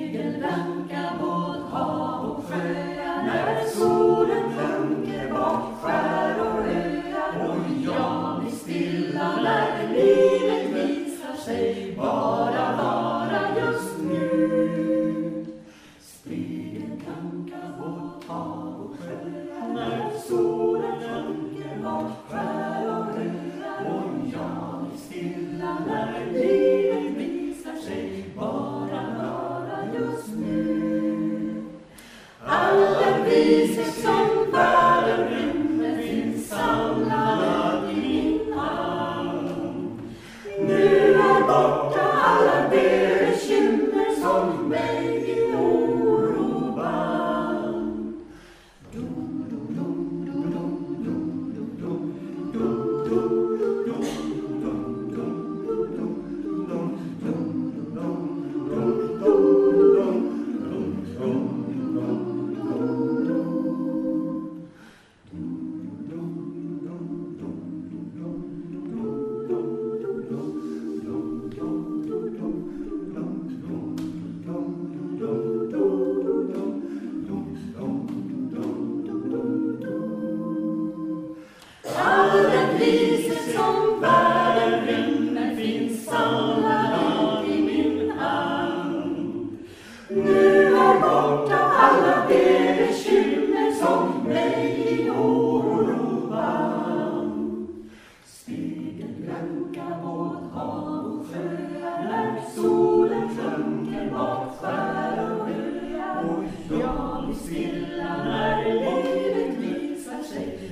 Spegelblanka båt, hav och sjöar, när solen sjunker bort skär och öar, och jag blir stilla när livet visar sig bara vara just nu. Spegelblanka båt, hav och sjöar, när solen sjunker bort skär och öar, och jag blir stilla när livet visar sig bara vara just nu. All den vishet som världen rymmer finns samlad i min hand. Nu är borta alla de bekymmer som mig i oro band. All den vishet som världen rymmer finns samlad i min hand. Nu är borta alla de bekymmer som mig i oro band. Spegelblanka båt, hav och sjöar, när solen sjunker bort skär och öar, och jag blir stilla när livet visar sig